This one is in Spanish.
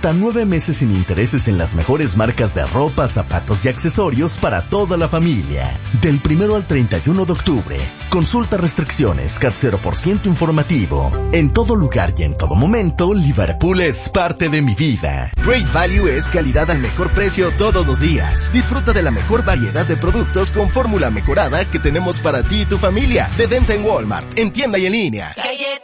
hasta 9 meses sin intereses en las mejores marcas de ropa, zapatos y accesorios para toda la familia. Del 1 al 31 de octubre. Consulta restricciones, CAT 0% informativo. En todo lugar y en todo momento, Liverpool es parte de mi vida. Great Value es calidad al mejor precio todos los días. Disfruta de la mejor variedad de productos con fórmula mejorada que tenemos para ti y tu familia. De venta en Walmart, en tienda y en línea.